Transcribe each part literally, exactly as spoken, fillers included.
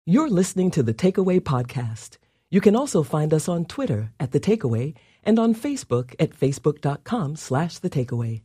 You're listening to The Takeaway Podcast. You can also find us on Twitter at The Takeaway and on Facebook at facebook.com slash The Takeaway.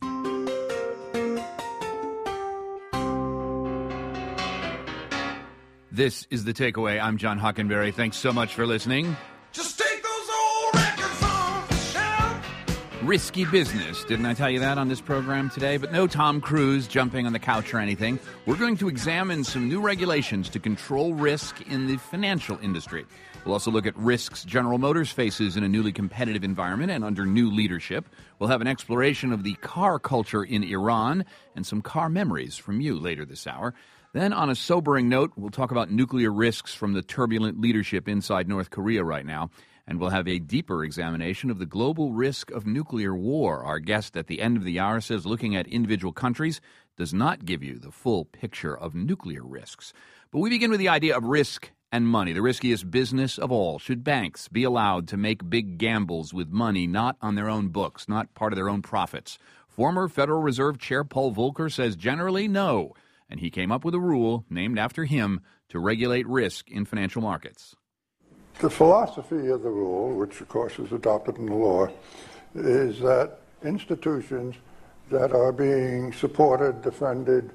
This is The Takeaway. I'm John Hockenberry. Thanks so much for listening. Just take those old records off the shelf. Risky business. Didn't I tell you that on this program today? But no Tom Cruise jumping on the couch or anything. We're going to examine some new regulations to control risk in the financial industry. We'll also look at risks General Motors faces in a newly competitive environment and under new leadership. We'll have an exploration of the car culture in Iran and some car memories from you later this hour. Then, on a sobering note, we'll talk about nuclear risks from the turbulent leadership inside North Korea right now. And we'll have a deeper examination of the global risk of nuclear war. Our guest at the end of the hour says looking at individual countries does not give you the full picture of nuclear risks. But we begin with the idea of risk and money, the riskiest business of all. Should banks be allowed to make big gambles with money not on their own books, not part of their own profits? Former Federal Reserve Chair Paul Volcker says generally no, and he came up with a rule named after him to regulate risk in financial markets. The philosophy of the rule, which of course is adopted in the law, is that institutions that are being supported, defended,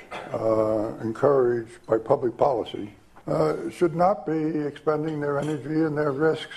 uh, encouraged by public policy uh, should not be expending their energy and their risks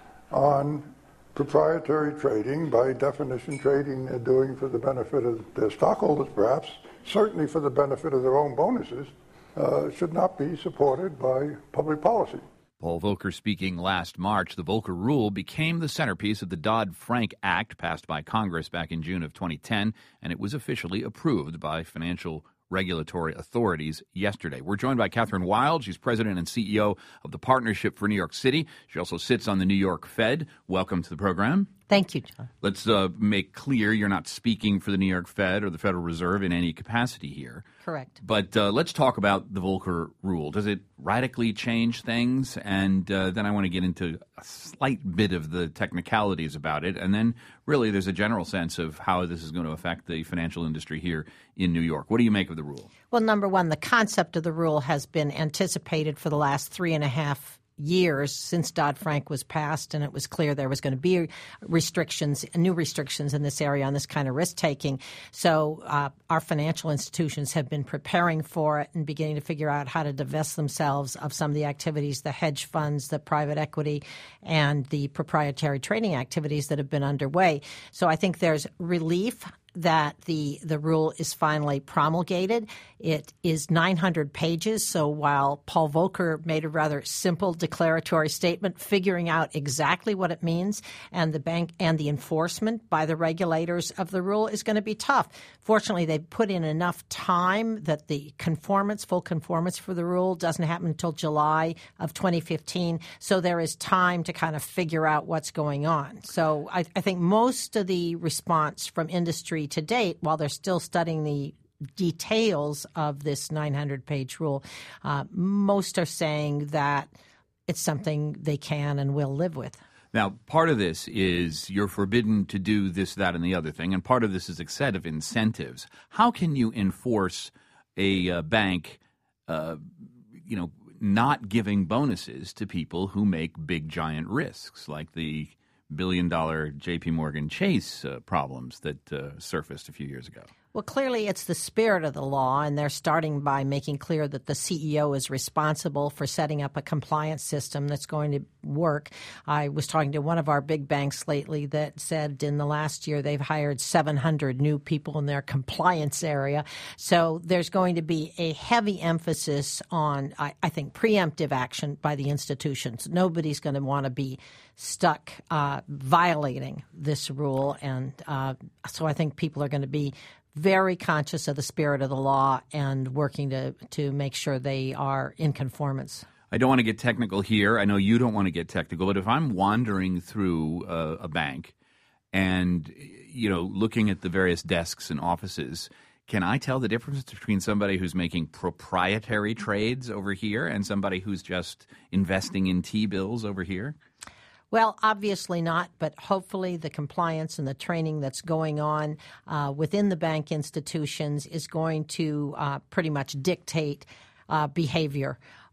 on proprietary trading, by definition trading they're doing for the benefit of their stockholders perhaps, certainly for the benefit of their own bonuses, uh, should not be supported by public policy. Paul Volcker speaking last March. The Volcker Rule became the centerpiece of the Dodd-Frank Act passed by Congress back in June of twenty ten, and it was officially approved by financial regulatory authorities yesterday. We're joined by Catherine Wild. She's president and C E O of the Partnership for New York City. She also sits on the New York Fed. Welcome to the program. Thank you, John. Let's uh, make clear you're not speaking for the New York Fed or the Federal Reserve in any capacity here. Correct. But uh, let's talk about the Volcker Rule. Does it radically change things? And uh, then I want to get into a slight bit of the technicalities about it. And then really there's a general sense of how this is going to affect the financial industry here in New York. What do you make of the rule? Well, number one, the concept of the rule has been anticipated for the last three and a half years since Dodd-Frank was passed, and it was clear there was going to be restrictions, new restrictions in this area on this kind of risk-taking. So uh, our financial institutions have been preparing for it and beginning to figure out how to divest themselves of some of the activities, the hedge funds, the private equity, and the proprietary trading activities that have been underway. So I think there's relief that the the rule is finally promulgated. It is nine hundred pages, so while Paul Volcker made a rather simple declaratory statement figuring out exactly what it means, and the bank and the enforcement by the regulators of the rule is going to be tough. Fortunately, they've put in enough time that the conformance, full conformance for the rule doesn't happen until July of twenty fifteen, so there is time to kind of figure out what's going on. So I, I think most of the response from industry to date, while they're still studying the details of this nine hundred page rule, uh, most are saying that it's something they can and will live with. Now, part of this is you're forbidden to do this, that, and the other thing, and part of this is a set of incentives. How can you enforce a uh, bank, uh, you know, not giving bonuses to people who make big, giant risks, like the billion-dollar J P. Morgan Chase uh, problems that uh, surfaced a few years ago? Well, clearly it's the spirit of the law, and they're starting by making clear that the C E O is responsible for setting up a compliance system that's going to work. I was talking to one of our big banks lately that said in the last year they've hired seven hundred new people in their compliance area. So there's going to be a heavy emphasis on, I, I think, preemptive action by the institutions. Nobody's going to want to be stuck uh, violating this rule, and uh, so I think people are going to be very conscious of the spirit of the law and working to, to make sure they are in conformance. I don't want to get technical here. I know you don't want to get technical, but if I'm wandering through a, a bank and, you know, looking at the various desks and offices, can I tell the difference between somebody who's making proprietary trades over here and somebody who's just investing in T-bills over here? Well, obviously not, but hopefully the compliance and the training that's going on uh, within the bank institutions is going to uh, pretty much dictate uh, behavior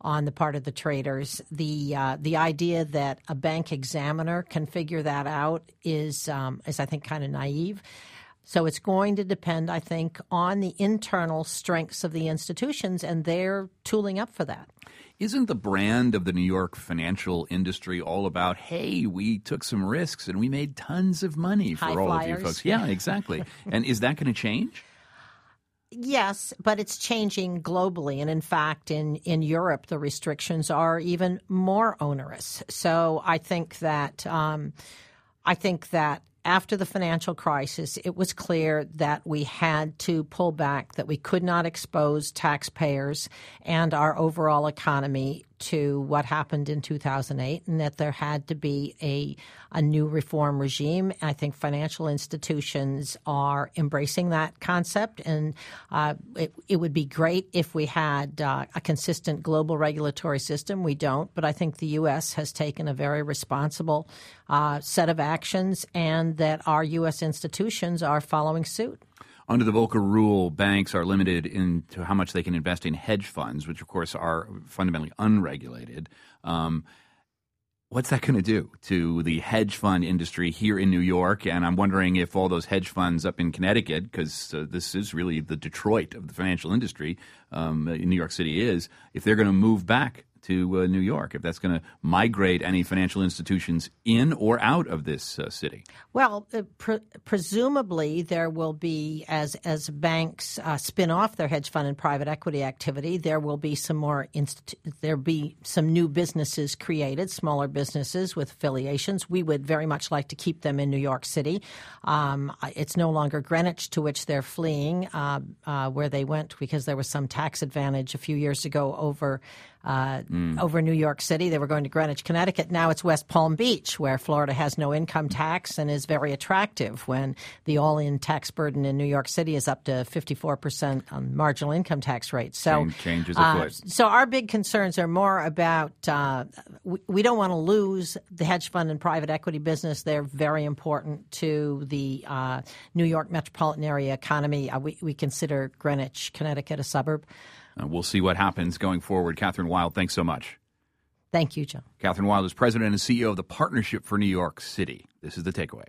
on the part of the traders. The uh, the idea that a bank examiner can figure that out is, um, is I think, kind of naive. So it's going to depend, I think, on the internal strengths of the institutions, and they're tooling up for that. Isn't the brand of the New York financial industry all about, hey, we took some risks and we made tons of money for High all flyers. of you folks? Yeah, exactly. And is that going to change? Yes, but it's changing globally. And in fact, in, in Europe, the restrictions are even more onerous. So I think that um, I think that after the financial crisis, it was clear that we had to pull back, that we could not expose taxpayers and our overall economy to what happened in two thousand eight, and that there had to be a, a new reform regime. I think financial institutions are embracing that concept, and uh, it, it would be great if we had uh, a consistent global regulatory system. We don't, but I think the U S has taken a very responsible uh, set of actions, and that our U S institutions are following suit. Under the Volcker rule, banks are limited into how much they can invest in hedge funds, which, of course, are fundamentally unregulated. Um, what's that going to do to the hedge fund industry here in New York? And I'm wondering if all those hedge funds up in Connecticut, because uh, this is really the Detroit of the financial industry, um, in New York City is, if they're going to move back to uh, New York, if that's going to migrate any financial institutions in or out of this uh, city? Well, uh, pre- presumably there will be, as as banks uh, spin off their hedge fund and private equity activity, there will be some more institu- there be some new businesses created, smaller businesses with affiliations. We would very much like to keep them in New York City. Um, it's no longer Greenwich, to which they're fleeing, uh, uh, where they went because there was some tax advantage a few years ago over Uh, mm. over New York City. They were going to Greenwich, Connecticut. Now it's West Palm Beach, where Florida has no income tax and is very attractive when the all-in tax burden in New York City is up to fifty-four percent on marginal income tax rate. So, Change, changes afoot. Uh, so our big concerns are more about uh, we, we don't want to lose the hedge fund and private equity business. They're very important to the uh, New York metropolitan area economy. Uh, we, we consider Greenwich, Connecticut a suburb. Uh, we'll see what happens going forward. Catherine Wild, thanks so much. Thank you, Joe. Catherine Wild is president and C E O of the Partnership for New York City. This is The Takeaway.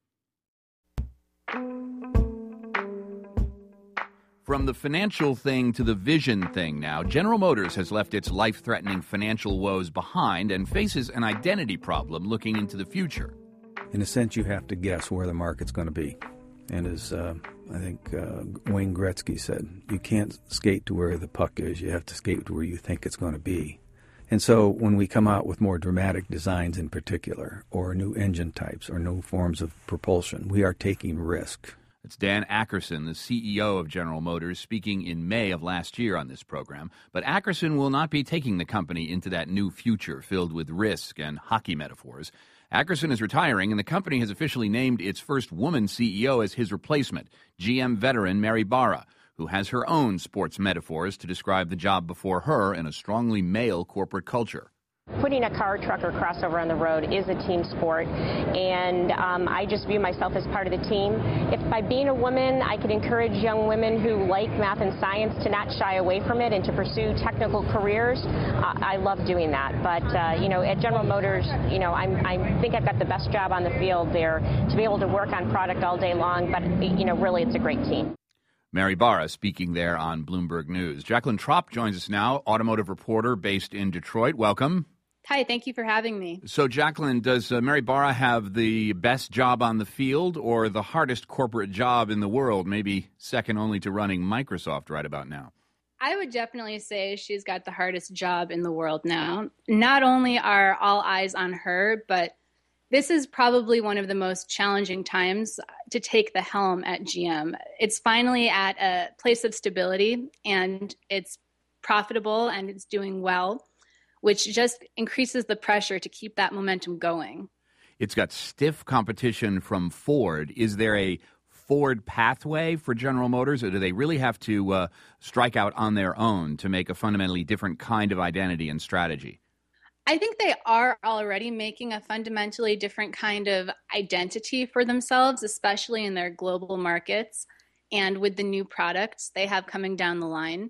From the financial thing to the vision thing now, General Motors has left its life-threatening financial woes behind and faces an identity problem looking into the future. In a sense, you have to guess where the market's going to be. And as uh, I think uh, Wayne Gretzky said, you can't skate to where the puck is. You have to skate to where you think it's going to be. And so when we come out with more dramatic designs in particular, or new engine types, or new forms of propulsion, we are taking risk. It's Dan Akerson, the C E O of General Motors, speaking in May of last year on this program. But Akerson will not be taking the company into that new future filled with risk and hockey metaphors. Akerson is retiring, and the company has officially named its first woman C E O as his replacement, G M veteran Mary Barra, who has her own sports metaphors to describe the job before her in a strongly male corporate culture. Putting a car, truck, or crossover on the road is a team sport, and um, I just view myself as part of the team. If by being a woman, I could encourage young women who like math and science to not shy away from it and to pursue technical careers, uh, I love doing that. But, uh, you know, at General Motors, you know, I'm, I think I've got the best job on the field there to be able to work on product all day long, but, you know, really it's a great team. Mary Barra speaking there on Bloomberg News. Jacqueline Tropp joins us now, automotive reporter based in Detroit. Welcome. Hi, thank you for having me. So, Jacqueline, does uh, Mary Barra have the best job on the field or the hardest corporate job in the world, maybe second only to running Microsoft right about now? I would definitely say she's got the hardest job in the world now. Not only are all eyes on her, but this is probably one of the most challenging times to take the helm at G M. It's finally at a place of stability, and it's profitable, and it's doing well, which just increases the pressure to keep that momentum going. It's got stiff competition from Ford. Is there a Ford pathway for General Motors, or do they really have to uh, strike out on their own to make a fundamentally different kind of identity and strategy? I think they are already making a fundamentally different kind of identity for themselves, especially in their global markets and with the new products they have coming down the line.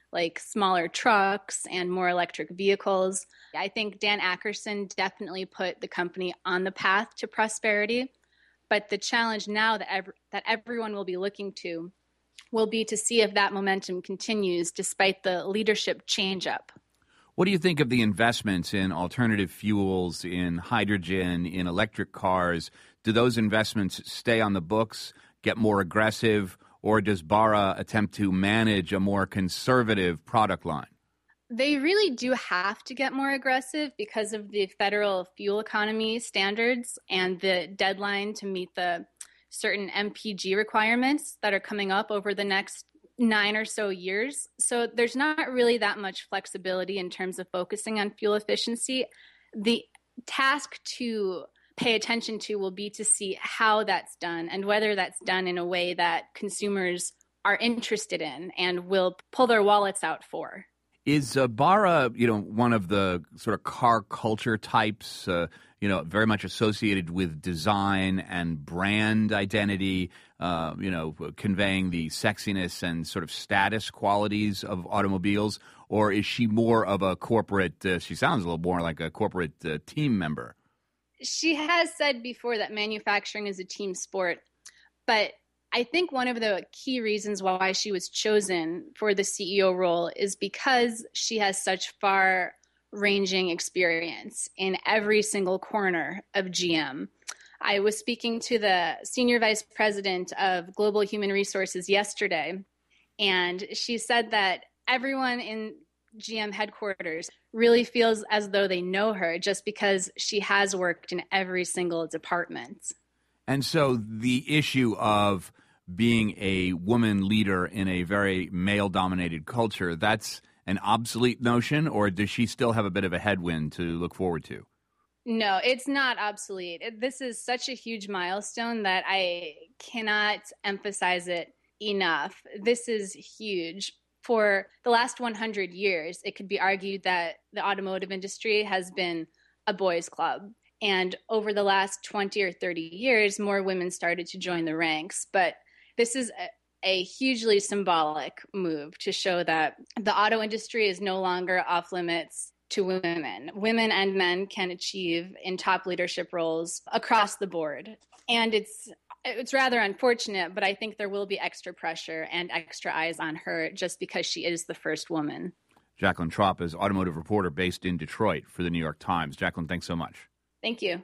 like smaller trucks and more electric vehicles. I think Dan Akerson definitely put the company on the path to prosperity. But the challenge now that ev- that everyone will be looking to will be to see if that momentum continues despite the leadership change-up. What do you think of the investments in alternative fuels, in hydrogen, in electric cars? Do those investments stay on the books, get more aggressive, or does Barra attempt to manage a more conservative product line? They really do have to get more aggressive because of the federal fuel economy standards and the deadline to meet the certain M P G requirements that are coming up over the next nine or so years. So there's not really that much flexibility in terms of focusing on fuel efficiency. The task to pay attention to will be to see how that's done and whether that's done in a way that consumers are interested in and will pull their wallets out for. Is uh, Barra, you know, one of the sort of car culture types, uh, you know, very much associated with design and brand identity, uh, you know, conveying the sexiness and sort of status qualities of automobiles? Or is she more of a corporate, uh, she sounds a little more like a corporate uh, team member? She has said before that manufacturing is a team sport, but I think one of the key reasons why she was chosen for the C E O role is because she has such far-ranging experience in every single corner of G M. I was speaking to the Senior Vice President of Global Human Resources yesterday, and she said that everyone in G M headquarters really feels as though they know her just because she has worked in every single department. And so the issue of being a woman leader in a very male-dominated culture, that's an obsolete notion, or does she still have a bit of a headwind to look forward to? No, it's not obsolete. This is such a huge milestone that I cannot emphasize it enough. This is huge. For the last one hundred years, it could be argued that the automotive industry has been a boys' club. And over the last twenty or thirty years, more women started to join the ranks. But this is a, a hugely symbolic move to show that the auto industry is no longer off limits to women. Women and men can achieve in top leadership roles across the board. And it's it's rather unfortunate, but I think there will be extra pressure and extra eyes on her just because she is the first woman. Jacqueline Tropp is automotive reporter based in Detroit for the New York Times. Jacqueline, thanks so much. Thank you.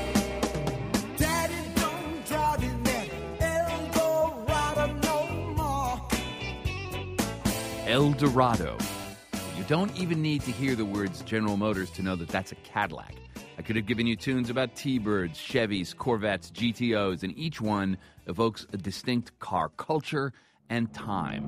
Daddy, don't drive in that Eldorado no more. El Dorado. You don't even need to hear the words General Motors to know that that's a Cadillac. I could have given you tunes about T-Birds, Chevys, Corvettes, G T Os, and each one evokes a distinct car culture and time.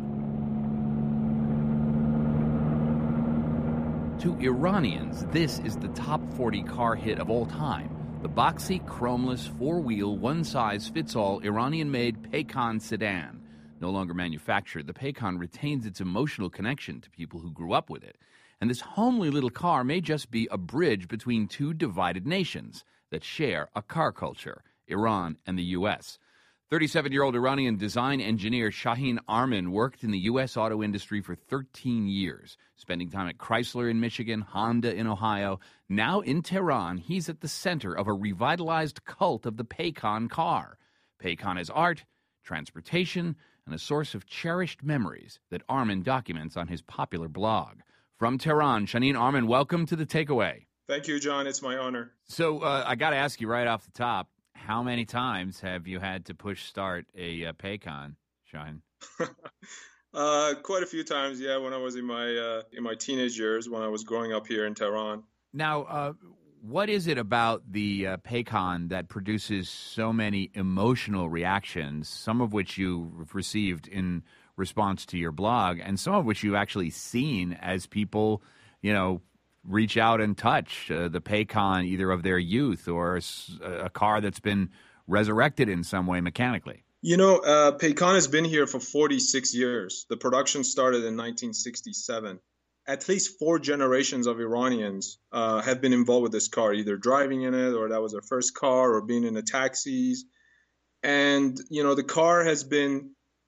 To Iranians, this is the top forty car hit of all time. The boxy, chromeless, four-wheel, one-size-fits-all Iranian-made Paykan sedan. No longer manufactured, the Paykan retains its emotional connection to people who grew up with it. And this homely little car may just be a bridge between two divided nations that share a car culture, Iran and the U S. thirty-seven-year-old Iranian design engineer Shaheen Arman worked in the U S auto industry for thirteen years, spending time at Chrysler in Michigan, Honda in Ohio. Now in Tehran, he's at the center of a revitalized cult of the Paykan car. Paykan is art, transportation, and a source of cherished memories that Arman documents on his popular blog. From Tehran, Shaheen Arman, welcome to The Takeaway. Thank you, John. It's my honor. So uh, I got to ask you right off the top, how many times have you had to push start a uh, Paykan, Shaheen? uh, quite a few times, yeah, when I was in my uh, in my teenage years, when I was growing up here in Tehran. Now, uh, what is it about the uh, Paykan that produces so many emotional reactions, some of which you've received in response to your blog, and some of which you've actually seen as people, you know, reach out and touch uh, the Paykan either of their youth or a, a car that's been resurrected in some way mechanically? You know, uh, Paykan has been here for forty-six years. The production started in nineteen sixty-seven. At least four generations of Iranians uh, have been involved with this car, either driving in it or that was their first car or being in the taxis. And, you know, the car has been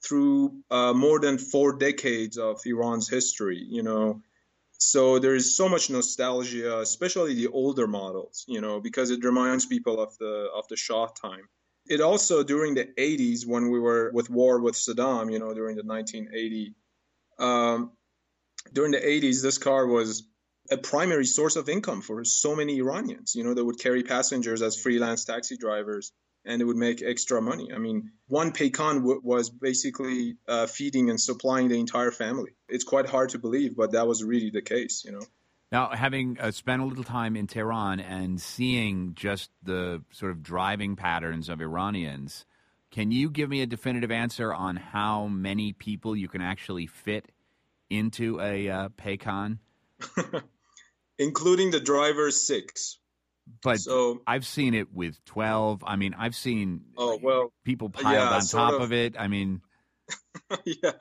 through uh, more than four decades of Iran's history, you know. So there is so much nostalgia, especially the older models, you know, because it reminds people of the of the Shah time. It also, during the eighties, when we were with war with Saddam, you know, during the nineteen eighty, um, during the eighties, this car was a primary source of income for so many Iranians. You know, they would carry passengers as freelance taxi drivers, and they would make extra money. I mean, one Paykan w- was basically uh, feeding and supplying the entire family. It's quite hard to believe, but that was really the case, you know. Now, having uh, spent a little time in Tehran and seeing just the sort of driving patterns of Iranians, can you give me a definitive answer on how many people you can actually fit into a uh, Paykan? Including the driver, six. But so, I've seen it with twelve. I mean, I've seen oh, well, people piled yeah, on top of, of it. I mean, yeah.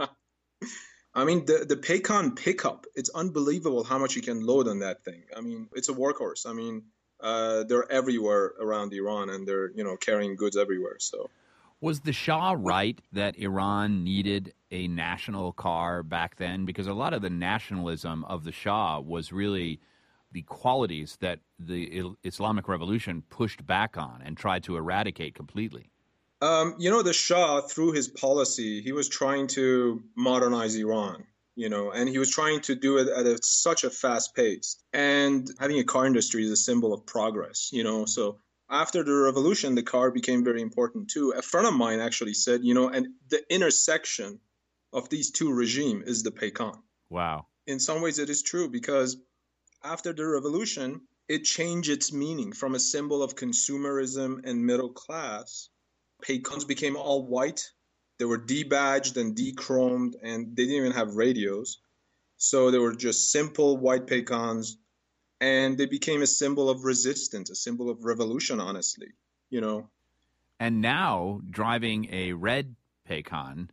I mean, the, the Paykan pickup, it's unbelievable how much you can load on that thing. I mean, it's a workhorse. I mean, uh, they're everywhere around Iran, and they're, you know, carrying goods everywhere. So, was the Shah right that Iran needed a national car back then? Because a lot of the nationalism of the Shah was really the qualities that the Islamic Revolution pushed back on and tried to eradicate completely. Um, you know, the Shah, through his policy, he was trying to modernize Iran, you know, and he was trying to do it at a, such a fast pace. And having a car industry is a symbol of progress, you know. So after the revolution, the car became very important too. A friend of mine actually said, you know, and the intersection of these two regimes is the Paykan. Wow. In some ways it is true, because after the revolution, it changed its meaning from a symbol of consumerism and middle class. Paykans became all white. They were debadged and de-chromed, and they didn't even have radios. So they were just simple white Paykans, and they became a symbol of resistance, a symbol of revolution, honestly, you know. And now driving a red Paykan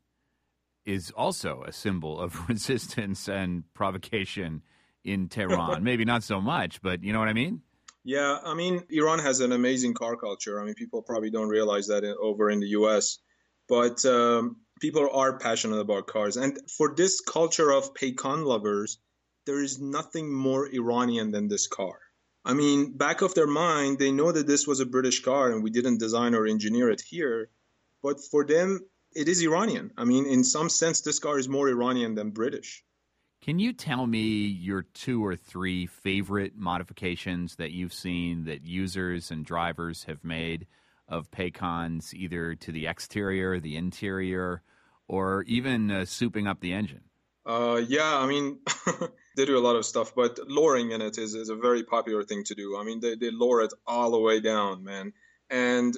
is also a symbol of resistance and provocation in Tehran. Maybe not so much, but you know what I mean? Yeah, I mean, Iran has an amazing car culture. I mean, people probably don't realize that in, over in the U S, but um, people are passionate about cars. And for this culture of Paykan lovers, there is nothing more Iranian than this car. I mean, back of their mind, they know that this was a British car and we didn't design or engineer it here. But for them, it is Iranian. I mean, in some sense, this car is more Iranian than British. Can you tell me your two or three favorite modifications that you've seen that users and drivers have made of Paykans, either to the exterior, the interior, or even uh, souping up the engine? Uh, yeah, I mean, they do a lot of stuff, but lowering in it is, is a very popular thing to do. I mean, they, they lower it all the way down, man. And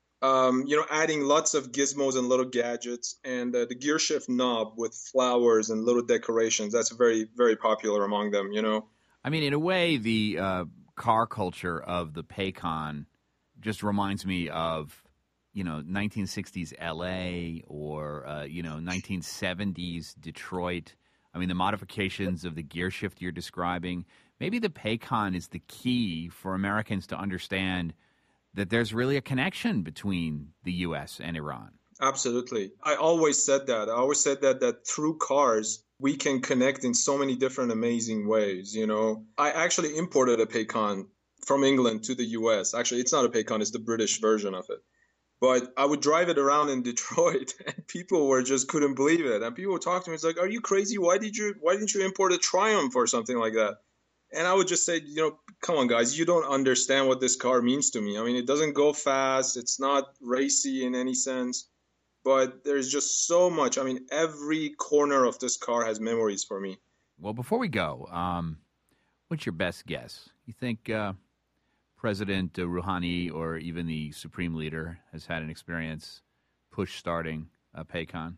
Um, you know, adding lots of gizmos and little gadgets, and uh, the gear shift knob with flowers and little decorations. That's very, very popular among them, you know. I mean, in a way, the uh, car culture of the Paykan just reminds me of, you know, nineteen sixties L A or, uh, you know, nineteen seventies Detroit. I mean, the modifications of the gear shift you're describing. Maybe the Paykan is the key for Americans to understand that there's really a connection between the U S and Iran. Absolutely. I always said that. I always said that, that through cars, we can connect in so many different amazing ways, you know. I actually imported a Paykan from England to the U S. Actually, it's not a Paykan, it's the British version of it. But I would drive it around in Detroit, and people were just couldn't believe it. And people would talk to me, it's like, are you crazy? Why did you, why didn't you import a Triumph or something like that? And I would just say, you know, come on, guys, you don't understand what this car means to me. I mean, it doesn't go fast. It's not racy in any sense. But there's just so much. I mean, every corner of this car has memories for me. Well, before we go, um, what's your best guess? You think uh, President Rouhani or even the Supreme Leader has had an experience push-starting a Paykan?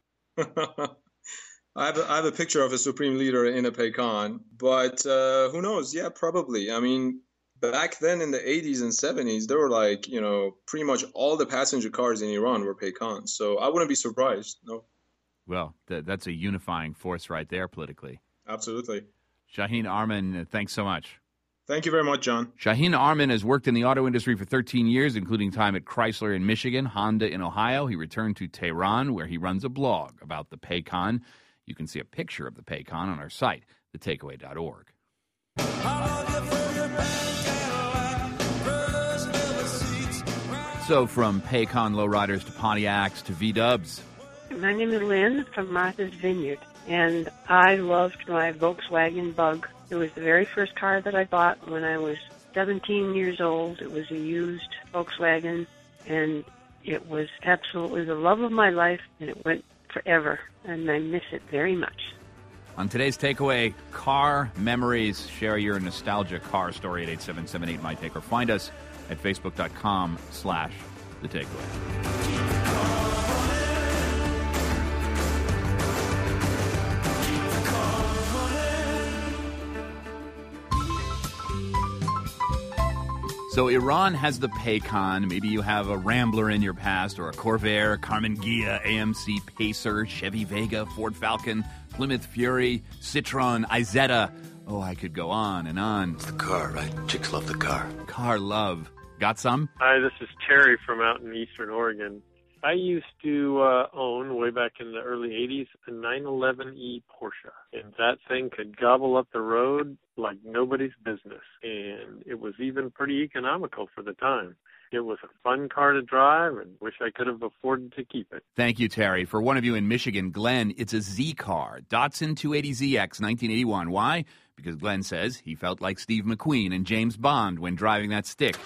I have, a, I have a picture of a Supreme Leader in a Paykan, but uh, who knows? Yeah, probably. I mean, back then in the eighties and seventies, there were like, you know, pretty much all the passenger cars in Iran were Paykans. So I wouldn't be surprised, no. Well, th- that's a unifying force right there politically. Absolutely. Shaheen Arman, thanks so much. Thank you very much, John. Shaheen Arman has worked in the auto industry for thirteen years, including time at Chrysler in Michigan, Honda in Ohio. He returned to Tehran, where he runs a blog about the Paycon. You can see a picture of the Paycon on our site, the takeaway dot org. So from Paycon lowriders to Pontiacs to V-dubs. My name is Lynn from Martha's Vineyard, and I loved my Volkswagen Bug. It was the very first car that I bought when I was seventeen years old. It was a used Volkswagen, and it was absolutely the love of my life, and it went forever, and I miss it very much. On today's Takeaway, car memories. Share your nostalgia car story at eight seven seven eight, M Y T A K E, or find us at facebook.com slash the takeaway. So Iran has the Paycon. Maybe you have a Rambler in your past, or a Corvair, Carmen Ghia, A M C Pacer, Chevy Vega, Ford Falcon, Plymouth Fury, Citroen, Isetta. Oh, I could go on and on. It's the car, right? Chicks love the car. Car love. Got some? Hi, this is Terry from out in Eastern Oregon. I used to uh, own, way back in the early eighties, a nine eleven E Porsche. And that thing could gobble up the road like nobody's business. And it was even pretty economical for the time. It was a fun car to drive, and wish I could have afforded to keep it. Thank you, Terry. For one of you in Michigan, Glenn, it's a Z car. Datsun two eighty Z X, nineteen eighty-one. Why? Because Glenn says he felt like Steve McQueen and James Bond when driving that stick.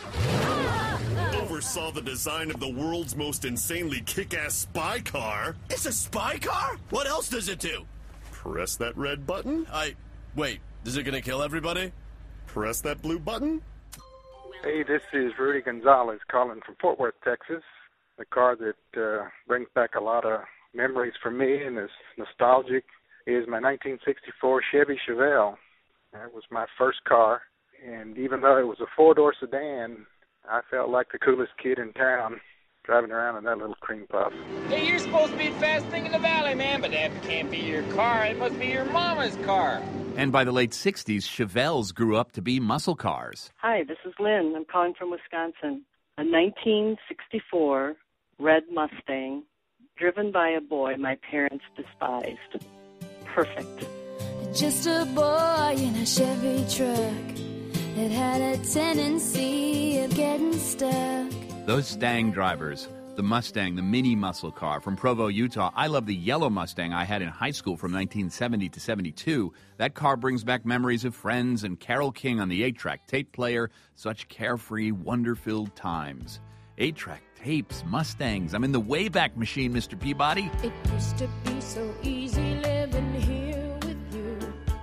Oversaw the design of the world's most insanely kick-ass spy car. It's a spy car? What else does it do? Press that red button. I... Wait, is it gonna kill everybody? Press that blue button. Hey, this is Rudy Gonzalez calling from Fort Worth, Texas. A car that uh, brings back a lot of memories for me and is nostalgic is my nineteen sixty-four Chevy Chevelle. That was my first car, and even though it was a four-door sedan, I felt like the coolest kid in town driving around in that little cream puff. Hey, you're supposed to be the fast thing in the valley, man, but that can't be your car. It must be your mama's car. And by the late sixties, Chevelles grew up to be muscle cars. Hi, this is Lynn. I'm calling from Wisconsin. A nineteen sixty-four red Mustang driven by a boy my parents despised. Perfect. Just a boy in a Chevy truck that had a tendency of getting stuck. Those Stang drivers, the Mustang, the mini muscle car from Provo, Utah. I love the yellow Mustang I had in high school from nineteen seventy to seventy-two. That car brings back memories of friends and Carole King on the eight-track tape player. Such carefree, wonder-filled times. eight-track tapes, Mustangs. I'm in the Wayback Machine, Mister Peabody. It used to be so easy living here with you.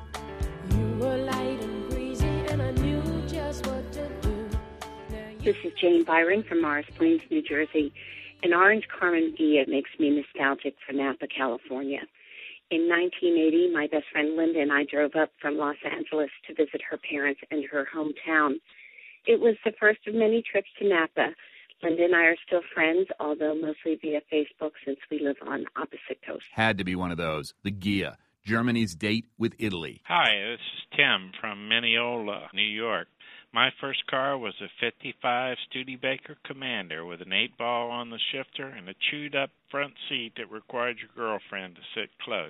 You were light and breezy, and I knew just what to do. This is Jane Byron from Morris Plains, New Jersey. An orange Carmen Ghia makes me nostalgic for Napa, California. In nineteen eighty, my best friend Linda and I drove up from Los Angeles to visit her parents in her hometown. It was the first of many trips to Napa. Linda and I are still friends, although mostly via Facebook since we live on opposite coasts. Had to be one of those, the Ghia, Germany's date with Italy. Hi, this is Tim from Mineola, New York. My first car was a fifty-five Studebaker Commander with an eight ball on the shifter and a chewed-up front seat that required your girlfriend to sit close.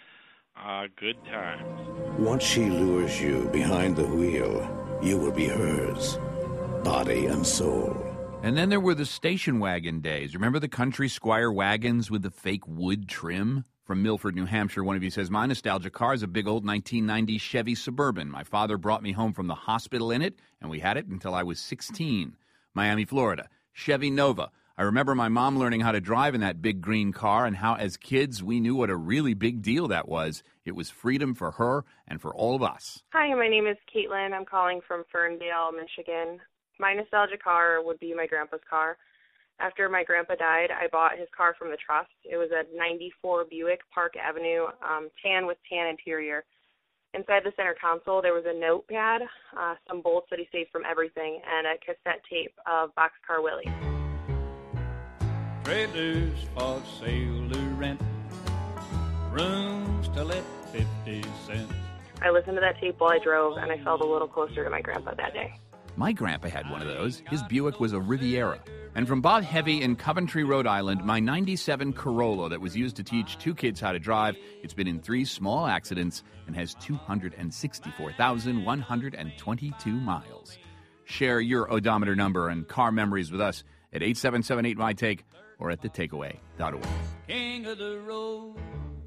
Ah, good times. Once she lures you behind the wheel, you will be hers, body and soul. And then there were the station wagon days. Remember the country squire wagons with the fake wood trim? From Milford, New Hampshire, one of you says, my nostalgia car is a big old nineteen ninety Chevy Suburban. My father brought me home from the hospital in it, and we had it until I was sixteen. Miami, Florida, Chevy Nova. I remember my mom learning how to drive in that big green car and how, as kids, we knew what a really big deal that was. It was freedom for her and for all of us. Hi, my name is Caitlin. I'm calling from Ferndale, Michigan. My nostalgia car would be my grandpa's car. After my grandpa died, I bought his car from the trust. It was a ninety-four Buick Park Avenue, um, tan with tan interior. Inside the center console, there was a notepad, uh, some bolts that he saved from everything, and a cassette tape of Boxcar Willie. Trailers for sale to rent, rooms to let fifty cents. I listened to that tape while I drove, and I felt a little closer to my grandpa that day. My grandpa had one of those. His Buick was a Riviera. And from Bob Heavy in Coventry, Rhode Island, my ninety-seven Corolla that was used to teach two kids how to drive. It's been in three small accidents and has two hundred sixty-four thousand one hundred twenty-two miles. Share your odometer number and car memories with us at eight seven seven eight, M Y take or at the takeaway dot org. King of the road.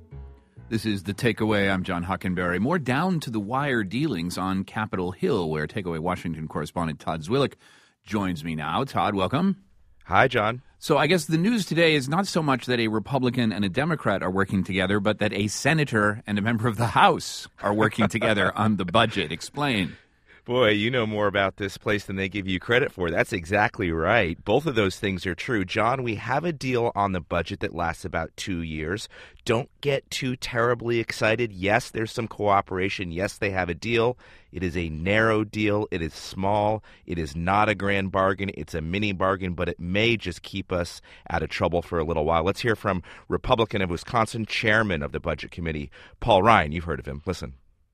This is The Takeaway. I'm John Huckenberry. More down-to-the-wire dealings on Capitol Hill, where Takeaway Washington correspondent Todd Zwillich joins me now. Todd, welcome. Hi, John. So I guess the news today is not so much that a Republican and a Democrat are working together, but that a senator and a member of the House are working together on the budget. Explain. Boy, you know more about this place than they give you credit for. That's exactly right. Both of those things are true. John, we have a deal on the budget that lasts about two years. Don't get too terribly excited. Yes, there's some cooperation. Yes, they have a deal. It is a narrow deal. It is small. It is not a grand bargain. It's a mini bargain, but it may just keep us out of trouble for a little while. Let's hear from Republican of Wisconsin, chairman of the Budget Committee, Paul Ryan. You've heard of him. Listen.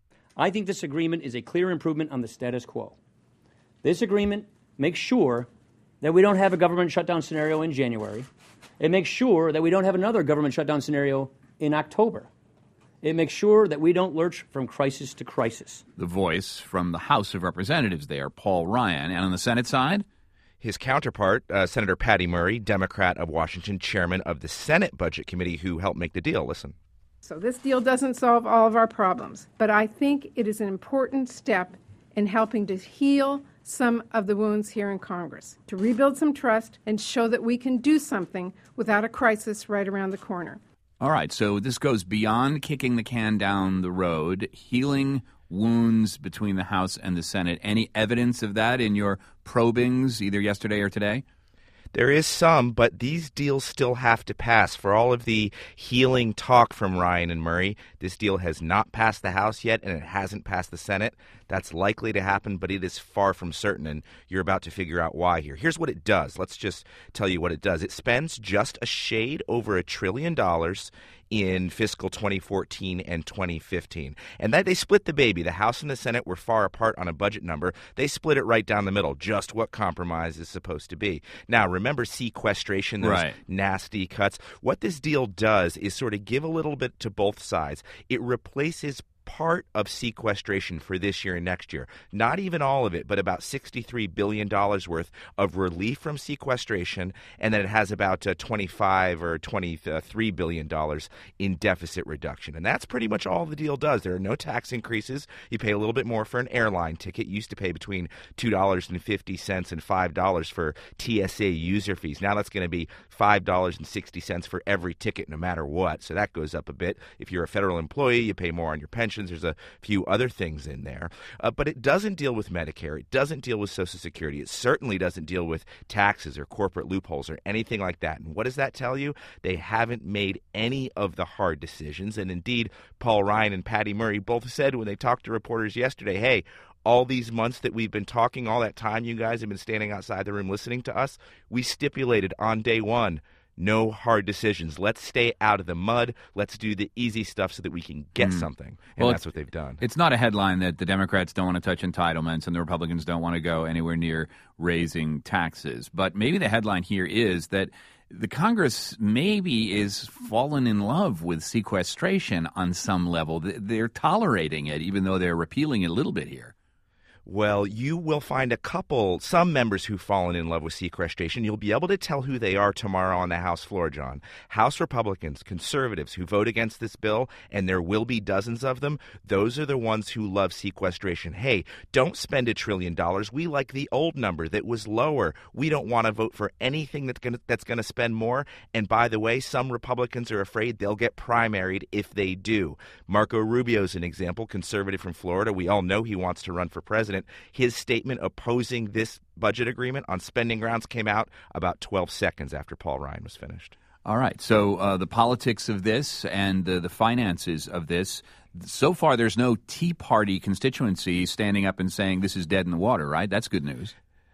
I think this agreement is a clear improvement on the status quo. This agreement makes sure that we don't have a government shutdown scenario in January. It makes sure that we don't have another government shutdown scenario in October. It makes sure that we don't lurch from crisis to crisis. The voice from the House of Representatives there, Paul Ryan. And on the Senate side? His counterpart, uh, Senator Patty Murray, Democrat of Washington, chairman of the Senate Budget Committee, who helped make the deal. Listen. So this deal doesn't solve all of our problems, but I think it is an important step in helping to heal some of the wounds here in Congress, to rebuild some trust and show that we can do something without a crisis right around the corner. All right, so this goes beyond kicking the can down the road, healing wounds between the House and the Senate. Any evidence of that in your probings, either yesterday or today? There is some, but these deals still have to pass. For all of the healing talk from Ryan and Murray, this deal has not passed the House yet, and it hasn't passed the Senate. That's likely to happen, but it is far from certain, and you're about to figure out why here. Here's what it does. Let's just tell you what it does. It spends just a shade over a trillion dollars in fiscal twenty fourteen and twenty fifteen. And that they split the baby. The House and the Senate were far apart on a budget number. They split it right down the middle, just what compromise is supposed to be. Now, remember sequestration, those right. nasty cuts. What this deal does is sort of give a little bit to both sides. It replaces part of sequestration for this year and next year. Not even all of it, but about sixty-three billion dollars worth of relief from sequestration, and then it has about uh, twenty-five or twenty-three billion dollars in deficit reduction. And that's pretty much all the deal does. There are no tax increases. You pay a little bit more for an airline ticket. You used to pay between two dollars and fifty cents and five dollars for T S A user fees. Now that's going to be five dollars and sixty cents for every ticket, no matter what. So that goes up a bit. If you're a federal employee, you pay more on your pension. There's a few other things in there. Uh, but it doesn't deal with Medicare. It doesn't deal with Social Security. It certainly doesn't deal with taxes or corporate loopholes or anything like that. And what does that tell you? They haven't made any of the hard decisions. And indeed, Paul Ryan and Patty Murray both said when they talked to reporters yesterday, hey, all these months that we've been talking, all that time you guys have been standing outside the room listening to us, we stipulated on day one, no hard decisions. Let's stay out of the mud. Let's do the easy stuff so that we can get mm. something. And well, that's what they've done. It's not a headline that the Democrats don't want to touch entitlements and the Republicans don't want to go anywhere near raising taxes. But maybe the headline here is that the Congress maybe is fallen in love with sequestration on some level. They're tolerating it, even though they're repealing it a little bit here. Well, you will find a couple, some members who've fallen in love with sequestration. You'll be able to tell who they are tomorrow on the House floor, John. House Republicans, conservatives who vote against this bill, and there will be dozens of them, those are the ones who love sequestration. Hey, don't spend a trillion dollars. We like the old number that was lower. We don't want to vote for anything that's going to, that's going to spend more. And by the way, some Republicans are afraid they'll get primaried if they do. Marco Rubio's an example, conservative from Florida. We all know he wants to run for president. His statement opposing this budget agreement on spending grounds came out about twelve seconds after Paul Ryan was finished. All right. So uh, the politics of this and uh, the finances of this, so far there's no Tea Party constituency standing up and saying this is dead in the water, right? That's good news.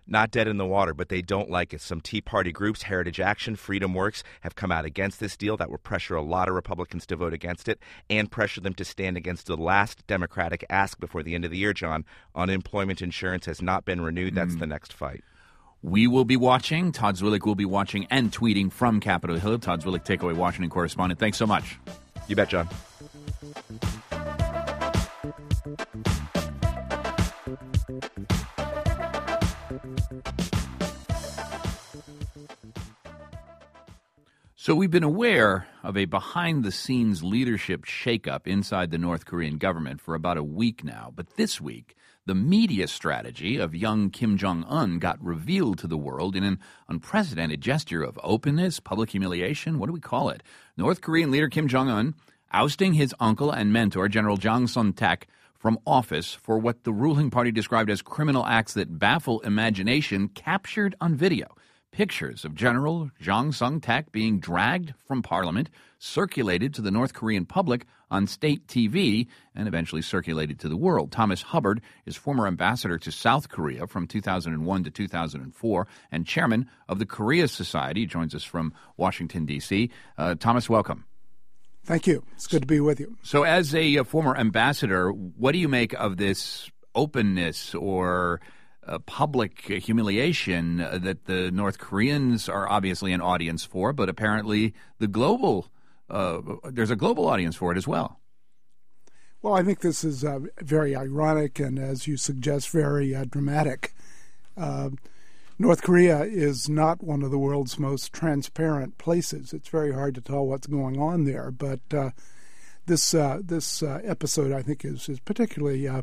not dead in the water, but they don't like it. Some Tea Party groups, Heritage Action, Freedom Works, have come out against this deal. That will pressure a lot of Republicans to vote against it and pressure them to stand against the last Democratic ask before the end of the year, John. Unemployment insurance has not been renewed. That's mm. the next fight. We will be watching. Todd Zwillich will be watching and tweeting from Capitol Hill. Todd Zwillich, Takeaway Washington correspondent. Thanks so much. You bet, John. So we've been aware of a behind-the-scenes leadership shakeup inside the North Korean government for about a week now. But this week, the media strategy of young Kim Jong-un got revealed to the world in an unprecedented gesture of openness, public humiliation. What do we call it? North Korean leader Kim Jong-un ousting his uncle and mentor, General Jang Sung-taek, from office for what the ruling party described as criminal acts that baffle imagination, captured on video. Pictures of General Jang Sung-taek being dragged from Parliament circulated to the North Korean public on state T V and eventually circulated to the world. Thomas Hubbard is former ambassador to South Korea from two thousand one to two thousand four and chairman of the Korea Society. He joins us from Washington, D C Uh, Thomas, welcome. Thank you. It's good to be with you. So as a, a former ambassador, what do you make of this openness or Uh, public humiliation uh, that the North Koreans are obviously an audience for, but apparently the global uh, there's a global audience for it as well? Well, I think this is uh, very ironic and, as you suggest, very uh, dramatic. Uh, North Korea is not one of the world's most transparent places. It's very hard to tell what's going on there, but uh, this uh, this uh, episode, I think, is, is particularly uh,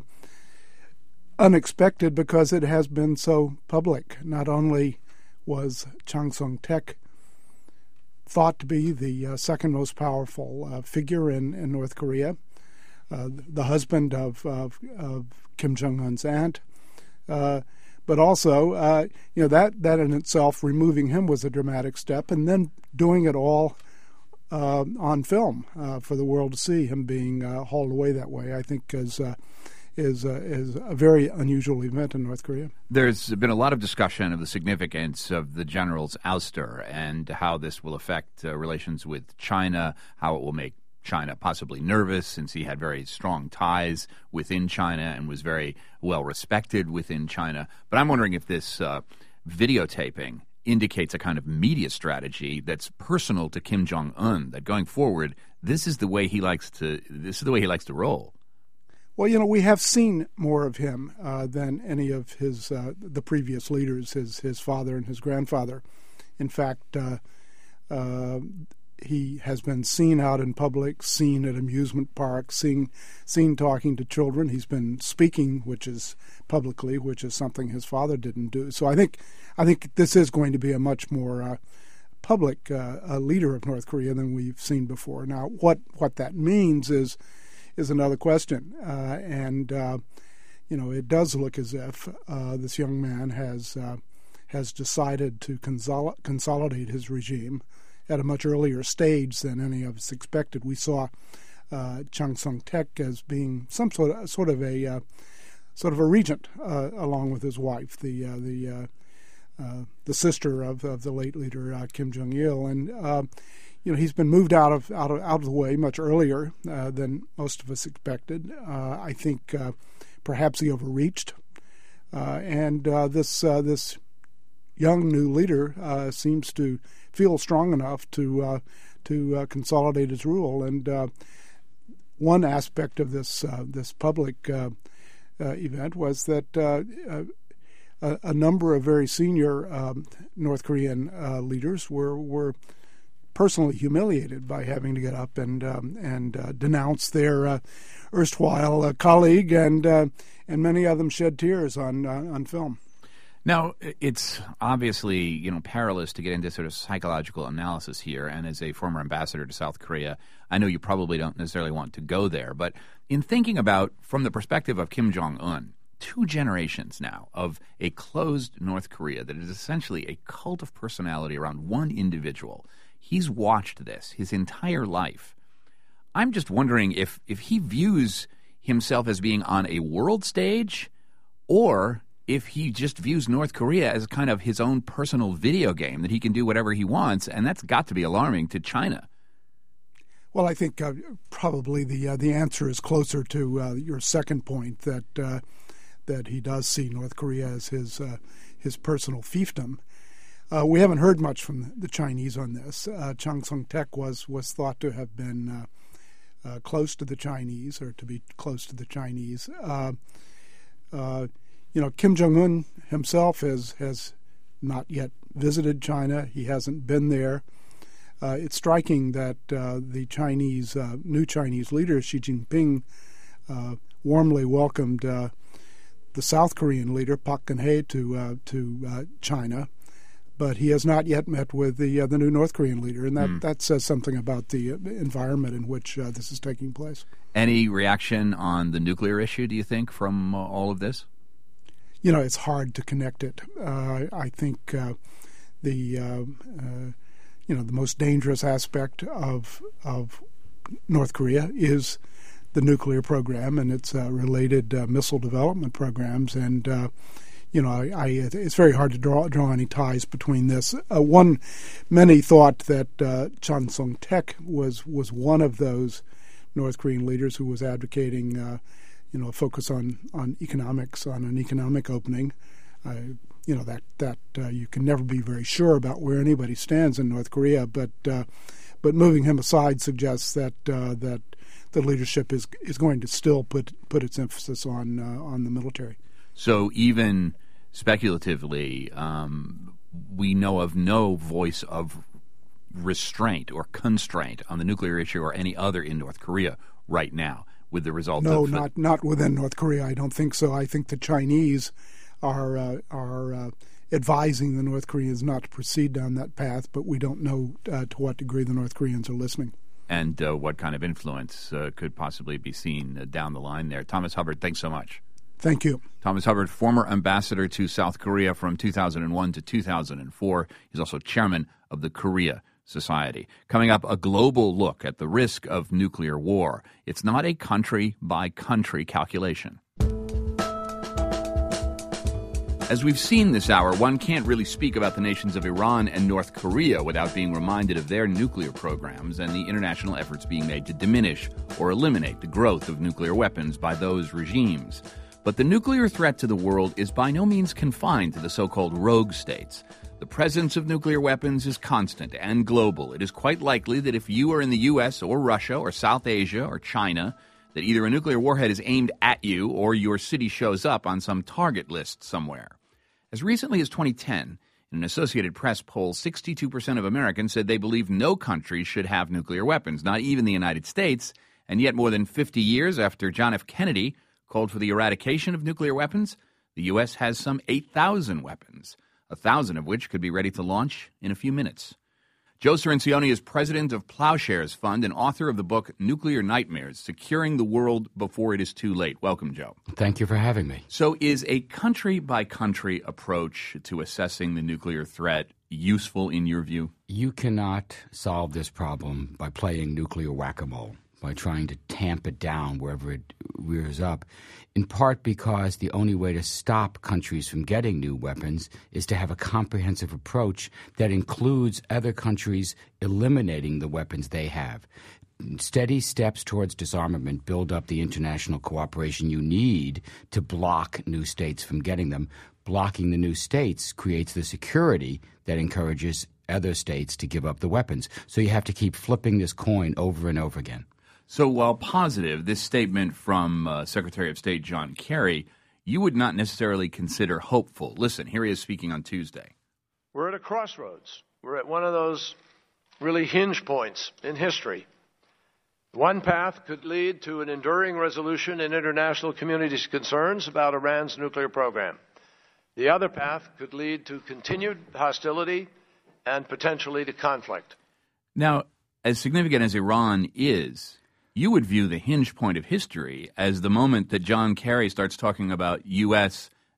unexpected because it has been so public. Not only was Jang Sung-taek thought to be the uh, second most powerful uh, figure in, in North Korea, uh, the husband of, of, of Kim Jong-un's aunt, uh, but also, uh, you know, that, that in itself, removing him was a dramatic step, and then doing it all uh, on film uh, for the world to see, him being uh, hauled away that way, I think is uh, is uh, is a very unusual event in North Korea. There's been a lot of discussion of the significance of the general's ouster and how this will affect uh, relations with China, how it will make China possibly nervous since he had very strong ties within China and was very well respected within China. But I'm wondering if this uh, videotaping indicates a kind of media strategy that's personal to Kim Jong-un, that going forward, this is the way he likes to this is the way he likes to roll. Well, you know, we have seen more of him uh, than any of his uh, the previous leaders, his his father and his grandfather. In fact, uh, uh, he has been seen out in public, seen at amusement parks, seen seen talking to children. He's been speaking, which is publicly, which is something his father didn't do. So I think I think this is going to be a much more uh, public uh, uh, leader of North Korea than we've seen before. Now, what what that means is. is another question. Uh, and, uh, you know, it does look as if uh, this young man has uh, has decided to consol- consolidate his regime at a much earlier stage than any of us expected. We saw uh, Jang Sung-taek as being some sort of, sort of a uh, sort of a regent uh, along with his wife, the uh, the uh, uh, the sister of, of the late leader uh, Kim Jong-il, and uh, you know, he's been moved out of out of out of the way much earlier uh, than most of us expected. Uh, I think uh, perhaps he overreached, uh, and uh, this uh, this young new leader uh, seems to feel strong enough to uh, to uh, consolidate his rule. And uh, one aspect of this uh, this public uh, uh, event was that uh, uh, a, a number of very senior um, North Korean uh, leaders were were. personally humiliated by having to get up and um, and uh, denounce their uh, erstwhile uh, colleague, and uh, and many of them shed tears on uh, on film. Now, it's obviously, you know, perilous to get into sort of psychological analysis here, and as a former ambassador to South Korea, I know you probably don't necessarily want to go there, but in thinking about, from the perspective of Kim Jong-un, two generations now of a closed North Korea that is essentially a cult of personality around one individual. He's watched this his entire life. I'm just wondering if, if he views himself as being on a world stage, or if he just views North Korea as kind of his own personal video game that he can do whatever he wants, and that's got to be alarming to China. Well, I think uh, probably the uh, the answer is closer to uh, your second point, that uh, that he does see North Korea as his uh, his personal fiefdom. Uh, we haven't heard much from the Chinese on this. Uh, Chiang Sung-taek was was thought to have been uh, uh, close to the Chinese, or to be close to the Chinese. Uh, uh, you know, Kim Jong-un himself has has not yet visited China. He hasn't been there. Uh, it's striking that uh, the Chinese, uh, new Chinese leader, Xi Jinping, uh, warmly welcomed uh, the South Korean leader, Park Geun-hye, to uh, to uh, China, but he has not yet met with the uh, the new North Korean leader, and that, mm. that says something about the environment in which uh, this is taking place. Any reaction on the nuclear issue, do you think, from uh, all of this? You know, it's hard to connect it. Uh, I think uh, the... Uh, uh, You know, the most dangerous aspect of of North Korea is the nuclear program and its uh, related uh, missile development programs. And, uh, you know, I, I, it's very hard to draw draw any ties between this. Uh, one, many thought that uh, Chiang Sung-taek was, was one of those North Korean leaders who was advocating, uh, you know, a focus on, on economics, on an economic opening. Uh, You know, that that uh, you can never be very sure about where anybody stands in North Korea, but uh, but moving him aside suggests that uh, that the leadership is is going to still put put its emphasis on uh, on the military. So even speculatively, um, we know of no voice of restraint or constraint on the nuclear issue or any other in North Korea right now, with the result. No, of, not not within North Korea. I don't think so. I think the Chinese are uh, are uh, advising the North Koreans not to proceed down that path, but we don't know uh, to what degree the North Koreans are listening. And uh, what kind of influence uh, could possibly be seen uh, down the line there. Thomas Hubbard, thanks so much. Thank you. Thomas Hubbard, former ambassador to South Korea from two thousand one to two thousand four. He's also chairman of the Korea Society. Coming up, a global look at the risk of nuclear war. It's not a country-by-country calculation. As we've seen this hour, one can't really speak about the nations of Iran and North Korea without being reminded of their nuclear programs and the international efforts being made to diminish or eliminate the growth of nuclear weapons by those regimes. But the nuclear threat to the world is by no means confined to the so-called rogue states. The presence of nuclear weapons is constant and global. It is quite likely that if you are in the U S or Russia or South Asia or China, that either a nuclear warhead is aimed at you or your city shows up on some target list somewhere. As recently as twenty ten, in an Associated Press poll, sixty-two percent of Americans said they believe no country should have nuclear weapons, not even the United States. And yet more than fifty years after John F. Kennedy called for the eradication of nuclear weapons, the U S has some eight thousand weapons, one thousand of which could be ready to launch in a few minutes. Joe Cirincione is president of Plowshares Fund and author of the book Nuclear Nightmares, Securing the World Before It Is Too Late. Welcome, Joe. Thank you for having me. So is a country-by-country approach to assessing the nuclear threat useful in your view? You cannot solve this problem by playing nuclear whack-a-mole, by trying to tamp it down wherever it rears up, in part because the only way to stop countries from getting new weapons is to have a comprehensive approach that includes other countries eliminating the weapons they have. Steady steps towards disarmament build up the international cooperation you need to block new states from getting them. Blocking the new states creates the security that encourages other states to give up the weapons. So you have to keep flipping this coin over and over again. So while positive, this statement from uh, Secretary of State John Kerry, you would not necessarily consider hopeful. Listen, here he is speaking on Tuesday. We're at a crossroads. We're at one of those really hinge points in history. One path could lead to an enduring resolution in international community's concerns about Iran's nuclear program. The other path could lead to continued hostility and potentially to conflict. Now, as significant as Iran is, you would view the hinge point of history as the moment that John Kerry starts talking about U S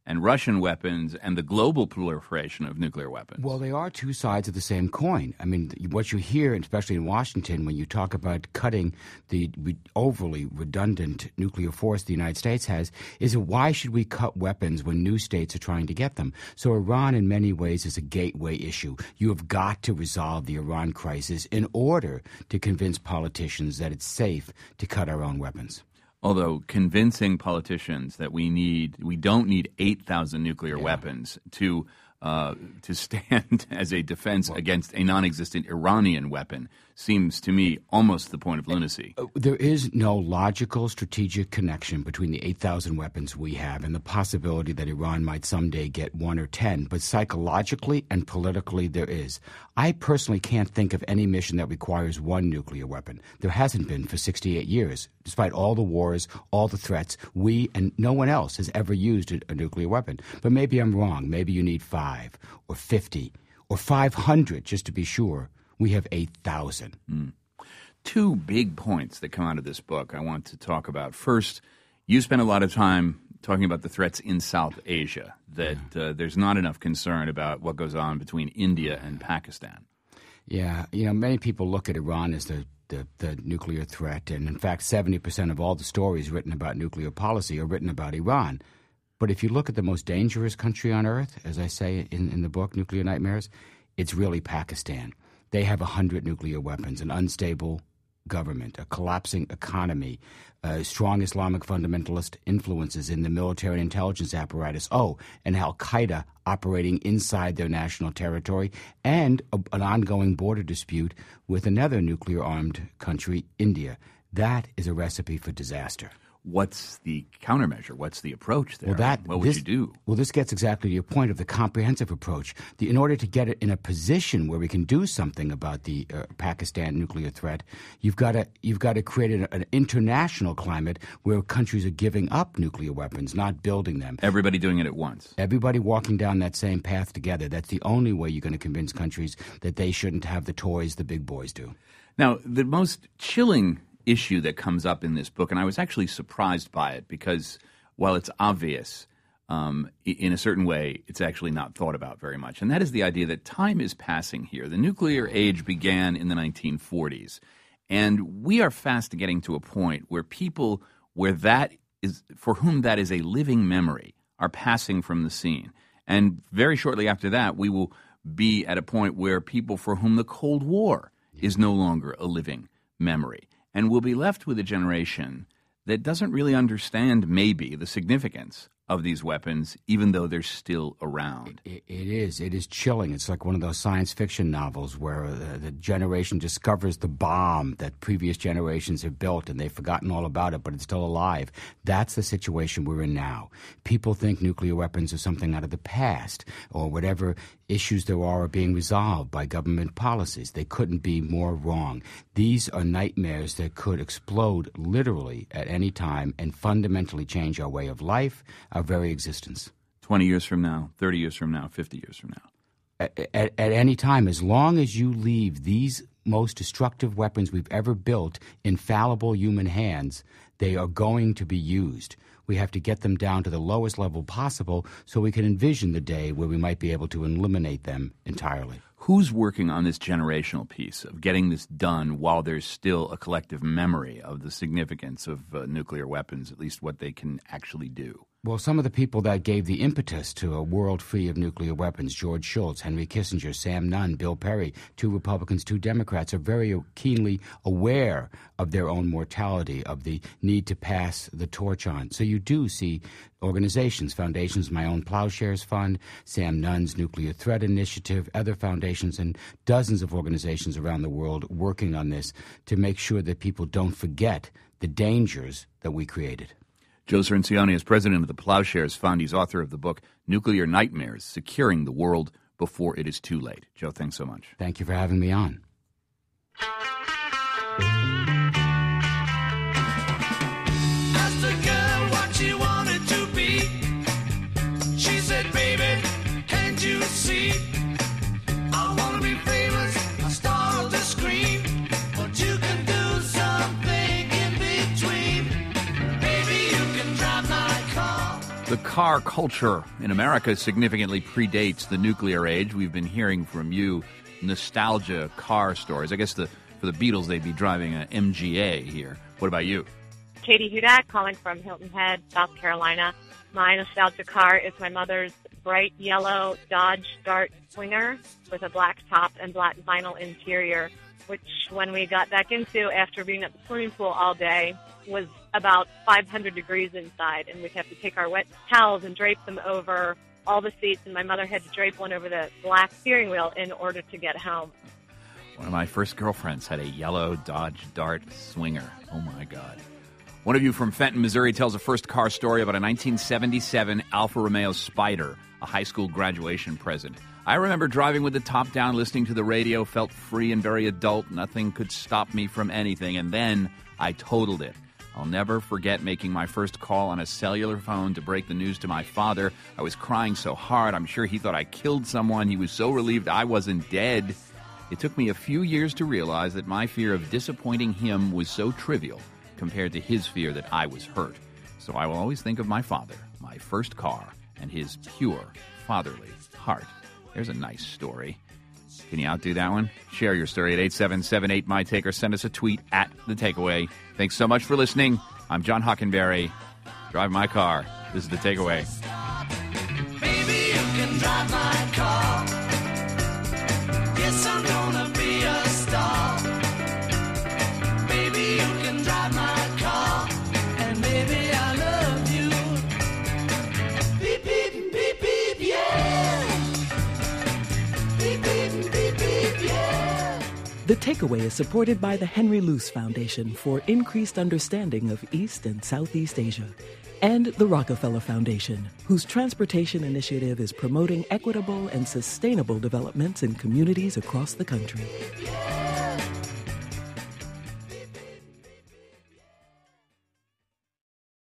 and Russian weapons and the global proliferation of nuclear weapons. Well, they are two sides of the same coin. I mean, what you hear, especially in Washington, when you talk about cutting the overly redundant nuclear force the United States has, is why should we cut weapons when new states are trying to get them? So Iran, in many ways, is a gateway issue. You have got to resolve the Iran crisis in order to convince politicians that it's safe to cut our own weapons. Although convincing politicians that we need, we don't need eight thousand nuclear yeah. weapons to uh, to stand as a defense well, against a non-existent Iranian weapon seems to me almost the point of lunacy. There is no logical strategic connection between the eight thousand weapons we have and the possibility that Iran might someday get one or ten, but psychologically and politically there is. I personally can't think of any mission that requires one nuclear weapon. There hasn't been for sixty-eight years. Despite all the wars, all the threats, we and no one else has ever used a, a nuclear weapon. But maybe I'm wrong. Maybe you need five or fifty or five hundred just to be sure. We have eight thousand. Mm. Two big points that come out of this book I want to talk about. First, you spend a lot of time talking about the threats in South Asia, that yeah. uh, there's not enough concern about what goes on between India and Pakistan. Yeah, you know, many people look at Iran as the, the, the nuclear threat, and in fact, seventy percent of all the stories written about nuclear policy are written about Iran. But if you look at the most dangerous country on earth, as I say in, in the book, Nuclear Nightmares, it's really Pakistan. They have one hundred nuclear weapons, an unstable government, a collapsing economy, uh, strong Islamic fundamentalist influences in the military and intelligence apparatus, oh, and al-Qaeda operating inside their national territory, and a, an ongoing border dispute with another nuclear-armed country, India. That is a recipe for disaster. What's the countermeasure? What's the approach there? Well, that, what would this, you do? Well, this gets exactly to your point of the comprehensive approach. The, in order to get it in a position where we can do something about the uh, Pakistan nuclear threat, you've got to you've got to create an, an international climate where countries are giving up nuclear weapons, not building them. Everybody doing it at once. Everybody walking down that same path together. That's the only way you're going to convince countries that they shouldn't have the toys the big boys do. Now, the most chilling issue that comes up in this book, and I was actually surprised by it because while it's obvious, um, in a certain way, it's actually not thought about very much. And that is the idea that time is passing here. The nuclear age began in the nineteen forties, and we are fast getting to a point where people where that is, for whom that is a living memory, are passing from the scene. And very shortly after that, we will be at a point where people for whom the Cold War is no longer a living memory. And we'll be left with a generation that doesn't really understand, maybe, the significance of these weapons, even though they're still around. It, it is. It is chilling. It's like one of those science fiction novels where uh, the generation discovers the bomb that previous generations have built, and they've forgotten all about it, but it's still alive. That's the situation we're in now. People think nuclear weapons are something out of the past, or whatever issues there are are being resolved by government policies. They couldn't be more wrong. These are nightmares that could explode literally at any time and fundamentally change our way of life, our very existence. twenty years from now, thirty years from now, fifty years from now. At, at, at any time, as long as you leave these most destructive weapons we've ever built in fallible human hands, they are going to be used. We have to get them down to the lowest level possible so we can envision the day where we might be able to eliminate them entirely. Who's working on this generational piece of getting this done while there's still a collective memory of the significance of uh, nuclear weapons, at least what they can actually do? Well, some of the people that gave the impetus to a world free of nuclear weapons, George Shultz, Henry Kissinger, Sam Nunn, Bill Perry, two Republicans, two Democrats, are very keenly aware of their own mortality, of the need to pass the torch on. So you do see organizations, foundations, my own Plowshares Fund, Sam Nunn's Nuclear Threat Initiative, other foundations, and dozens of organizations around the world working on this to make sure that people don't forget the dangers that we created. Joe Cirincione is president of the Plowshares Fund. He's author of the book Nuclear Nightmares, Securing the World Before It Is Too Late. Joe, thanks so much. Thank you for having me on. Asked a girl what she wanted to be. She said, baby, can't you see? I want to be famous, a star of the screen. But you can do something in between. Maybe you can drive my car. The car culture in America significantly predates the nuclear age. We've been hearing from you nostalgia car stories. I guess the for the Beatles, they'd be driving an M G A here. What about you? Katie Hudak, calling from Hilton Head, South Carolina. My nostalgia car is my mother's bright yellow Dodge Dart Swinger with a black top and black vinyl interior, which when we got back into after being at the swimming pool all day was about five hundred degrees inside, and we'd have to take our wet towels and drape them over all the seats, and my mother had to drape one over the black steering wheel in order to get home. One of my first girlfriends had a yellow Dodge Dart Swinger. Oh, my God. One of you from Fenton, Missouri tells a first car story about a nineteen seventy-seven Alfa Romeo Spider, a high school graduation present. I remember driving with the top down, listening to the radio, felt free and very adult. Nothing could stop me from anything, and then I totaled it. I'll never forget making my first call on a cellular phone to break the news to my father. I was crying so hard, I'm sure he thought I killed someone. He was so relieved I wasn't dead. It took me a few years to realize that my fear of disappointing him was so trivial compared to his fear that I was hurt. So I will always think of my father, my first car, and his pure, fatherly heart. There's a nice story. Can you outdo that one? Share your story at eight seven seven eight, my take, or send us a tweet at The Takeaway. Thanks so much for listening. I'm John Hockenberry. Drive my car. This is The Takeaway. Baby, you can drive my car. Yes, I'm gonna be a star. Baby, you can drive my car. And baby, I love you. Beep, beep, beep, beep, yeah. Beep, beep, beep, beep, yeah. The Takeaway is supported by the Henry Luce Foundation for increased understanding of East and Southeast Asia, and the Rockefeller Foundation, whose transportation initiative is promoting equitable and sustainable developments in communities across the country.